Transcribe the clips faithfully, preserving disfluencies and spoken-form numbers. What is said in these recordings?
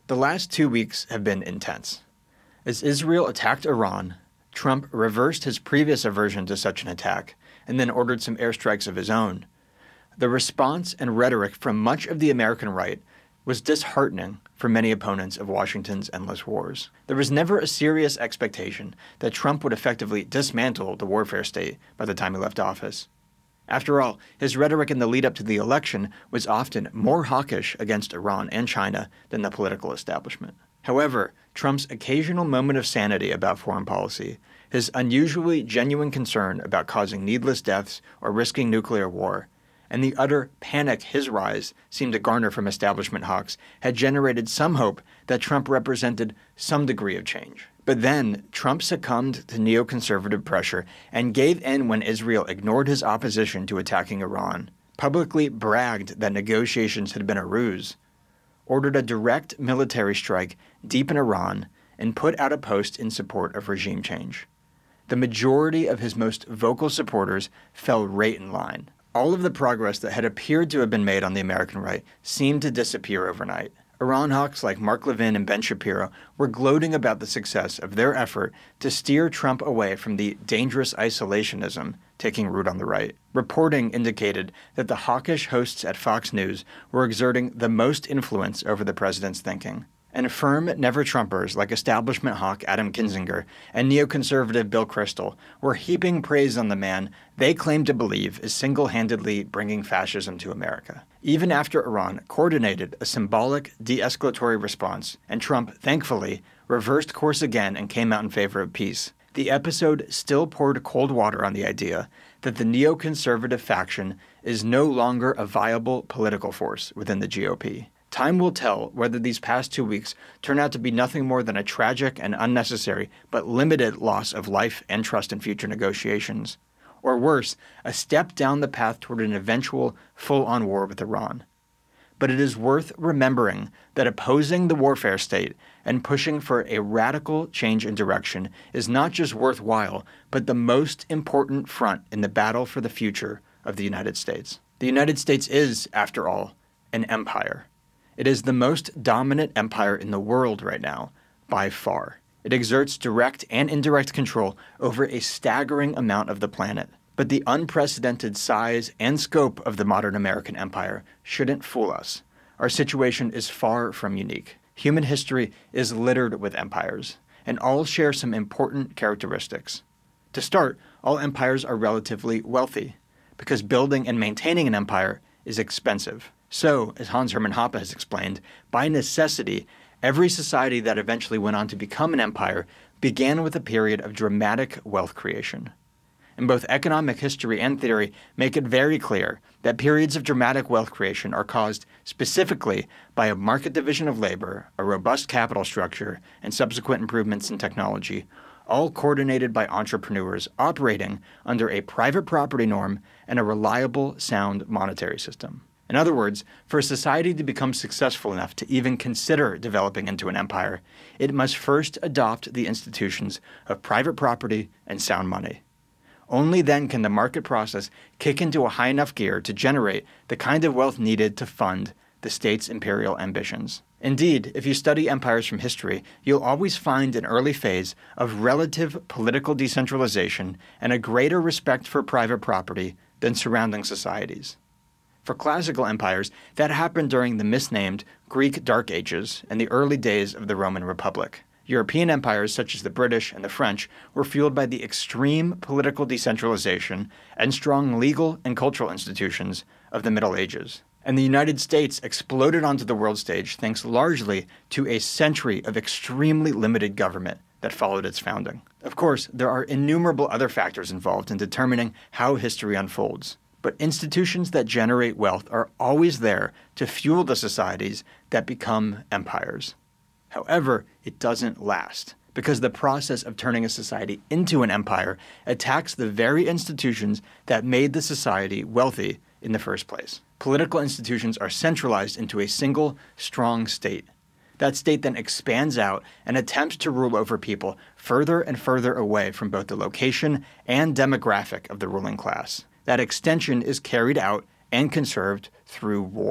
The last two weeks have been intense. As Israel attacked Iran, Trump reversed his previous aversion to such an attack and then ordered some airstrikes of his own. The response and rhetoric from much of the American right was disheartening for many opponents of Washington's endless wars. There was never a serious expectation that Trump would effectively dismantle the warfare state by the time he left office. After all, his rhetoric in the lead-up to the election was often more hawkish against Iran and China than the political establishment. However, Trump's occasional moment of sanity about foreign policy, his unusually genuine concern about causing needless deaths or risking nuclear war, and the utter panic his rise seemed to garner from establishment hawks had generated some hope that Trump represented some degree of change. But then, Trump succumbed to neoconservative pressure and gave in when Israel ignored his opposition to attacking Iran, publicly bragged that negotiations had been a ruse, ordered a direct military strike deep in Iran, and put out a post in support of regime change. The majority of his most vocal supporters fell right in line. All of the progress that had appeared to have been made on the American right seemed to disappear overnight. Iran hawks like Mark Levin and Ben Shapiro were gloating about the success of their effort to steer Trump away from the dangerous isolationism taking root on the right. Reporting indicated that the hawkish hosts at Fox News were exerting the most influence over the president's thinking. And firm never-Trumpers like establishment hawk Adam Kinzinger and neoconservative Bill Kristol were heaping praise on the man they claimed to believe is single-handedly bringing fascism to America. Even after Iran coordinated a symbolic de-escalatory response, and Trump, thankfully, reversed course again and came out in favor of peace, the episode still poured cold water on the idea that the neoconservative faction is no longer a viable political force within the G O P. Time will tell whether these past two weeks turn out to be nothing more than a tragic and unnecessary but limited loss of life and trust in future negotiations, or worse, a step down the path toward an eventual full-on war with Iran. But it is worth remembering that opposing the warfare state and pushing for a radical change in direction is not just worthwhile, but the most important front in the battle for the future of the United States. The United States is, after all, an empire. It is the most dominant empire in the world right now, by far. It exerts direct and indirect control over a staggering amount of the planet. But the unprecedented size and scope of the modern American empire shouldn't fool us. Our situation is far from unique. Human history is littered with empires, and all share some important characteristics. To start, all empires are relatively wealthy, because building and maintaining an empire is expensive. So, as Hans Hermann Hoppe has explained, by necessity, every society that eventually went on to become an empire began with a period of dramatic wealth creation. And both economic history and theory make it very clear that periods of dramatic wealth creation are caused specifically by a market division of labor, a robust capital structure, and subsequent improvements in technology, all coordinated by entrepreneurs operating under a private property norm and a reliable, sound monetary system. In other words, for a society to become successful enough to even consider developing into an empire, it must first adopt the institutions of private property and sound money. Only then can the market process kick into a high enough gear to generate the kind of wealth needed to fund the state's imperial ambitions. Indeed, if you study empires from history, you'll always find an early phase of relative political decentralization and a greater respect for private property than surrounding societies. For classical empires, that happened during the misnamed Greek Dark Ages and the early days of the Roman Republic. European empires such as the British and the French were fueled by the extreme political decentralization and strong legal and cultural institutions of the Middle Ages. And the United States exploded onto the world stage thanks largely to a century of extremely limited government that followed its founding. Of course, there are innumerable other factors involved in determining how history unfolds. But institutions that generate wealth are always there to fuel the societies that become empires. However, it doesn't last, because the process of turning a society into an empire attacks the very institutions that made the society wealthy in the first place. Political institutions are centralized into a single, strong state. That state then expands out and attempts to rule over people further and further away from both the location and demographic of the ruling class. That extension is carried out and conserved through war.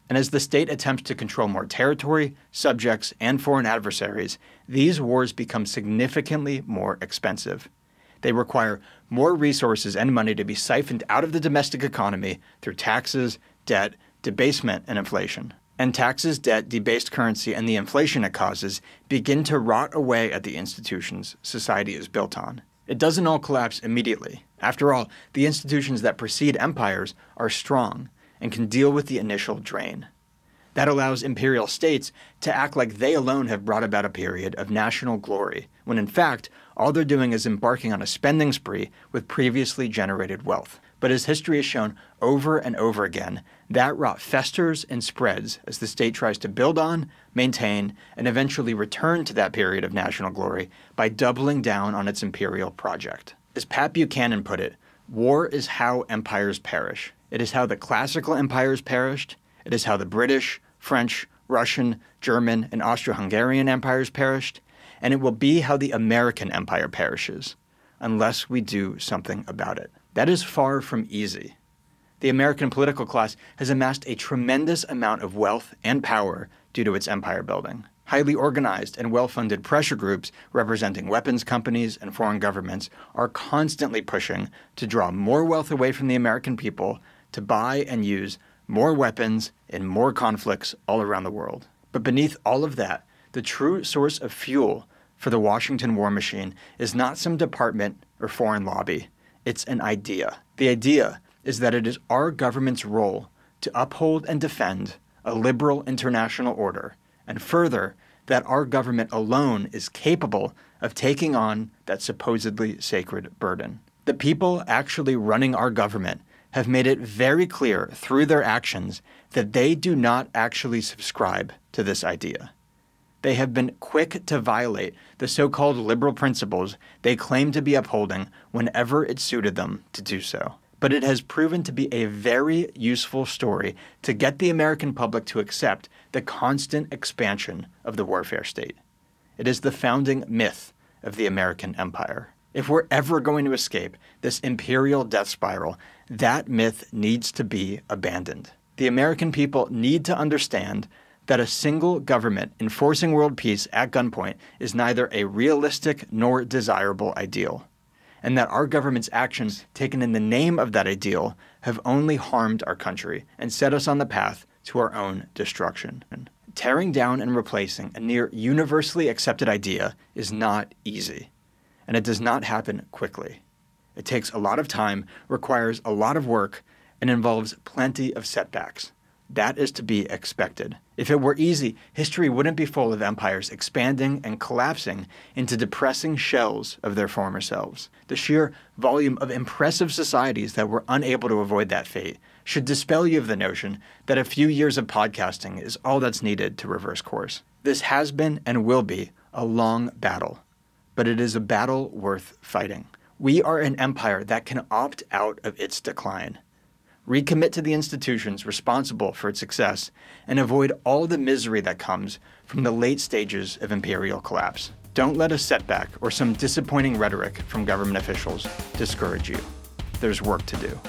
And as the state attempts to control more territory, subjects, and foreign adversaries, these wars become significantly more expensive. They require more resources and money to be siphoned out of the domestic economy through taxes, debt, debasement, and inflation. And taxes, debt, debased currency, and the inflation it causes begin to rot away at the institutions society is built on. It doesn't all collapse immediately. After all, the institutions that precede empires are strong and can deal with the initial drain. That allows imperial states to act like they alone have brought about a period of national glory, when in fact, all they're doing is embarking on a spending spree with previously generated wealth. But as history has shown over and over again, that rot festers and spreads as the state tries to build on, maintain, and eventually return to that period of national glory by doubling down on its imperial project. As Pat Buchanan put it, war is how empires perish. It is how the classical empires perished. It is how the British, French, Russian, German, and Austro-Hungarian empires perished. And it will be how the American empire perishes, unless we do something about it. That is far from easy. The American political class has amassed a tremendous amount of wealth and power due to its empire building. Highly organized and well-funded pressure groups representing weapons companies and foreign governments are constantly pushing to draw more wealth away from the American people to buy and use more weapons in more conflicts all around the world. But beneath all of that, the true source of fuel for the Washington war machine is not some department or foreign lobby. It's an idea. The idea is that it is our government's role to uphold and defend a liberal international order, and further, that our government alone is capable of taking on that supposedly sacred burden. The people actually running our government have made it very clear through their actions that they do not actually subscribe to this idea. They have been quick to violate the so-called liberal principles they claim to be upholding whenever it suited them to do so. But it has proven to be a very useful story to get the American public to accept the constant expansion of the warfare state. It is the founding myth of the American empire. If we're ever going to escape this imperial death spiral, that myth needs to be abandoned. The American people need to understand that a single government enforcing world peace at gunpoint is neither a realistic nor desirable ideal, and that our government's actions taken in the name of that ideal have only harmed our country and set us on the path to our own destruction. Tearing down and replacing a near universally accepted idea is not easy, and it does not happen quickly. It takes a lot of time, requires a lot of work, and involves plenty of setbacks. That is to be expected. If it were easy, history wouldn't be full of empires expanding and collapsing into depressing shells of their former selves. The sheer volume of impressive societies that were unable to avoid that fate should dispel you of the notion that a few years of podcasting is all that's needed to reverse course. This has been and will be a long battle, but it is a battle worth fighting. We are an empire that can opt out of its decline, recommit to the institutions responsible for its success, and avoid all the misery that comes from the late stages of imperial collapse. Don't let a setback or some disappointing rhetoric from government officials discourage you. There's work to do.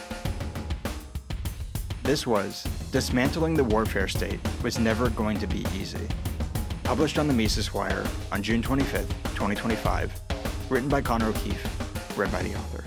This was Dismantling the Warfare State Was Never Going to Be Easy, published on the Mises Wire on June twenty-fifth, twenty twenty-five, written by Connor O'Keefe, read by the author.